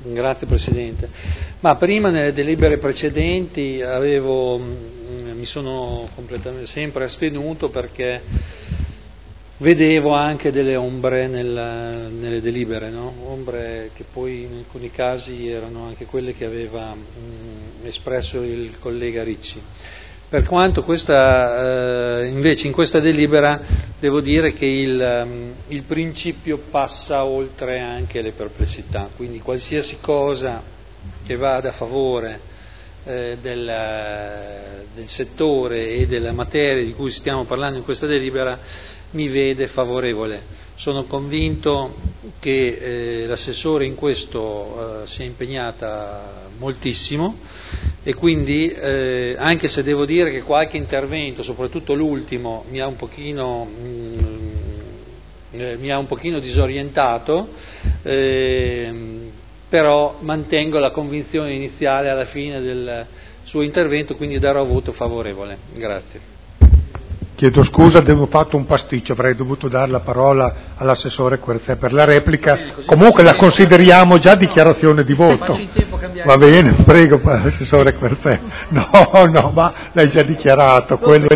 Grazie Presidente. Ma prima nelle delibere precedenti mi sono sempre astenuto perché vedevo anche delle ombre nelle delibere, no? Ombre che poi in alcuni casi erano anche quelle che aveva espresso il collega Ricci. Per quanto invece in questa delibera devo dire che il principio passa oltre anche le perplessità, quindi qualsiasi cosa che vada a favore del settore e della materia di cui stiamo parlando in questa delibera mi vede favorevole. Sono convinto che l'assessore in questo si è impegnata moltissimo e quindi anche se devo dire che qualche intervento, soprattutto l'ultimo, mi ha un pochino disorientato, però mantengo la convinzione iniziale alla fine del suo intervento, quindi darò voto favorevole. Grazie. Chiedo scusa, avevo fatto un pasticcio, avrei dovuto dare la parola all'assessore Querzè per la replica, comunque la consideriamo già dichiarazione di voto. Va bene, prego assessore Querzè. No, ma l'hai già dichiarato, quello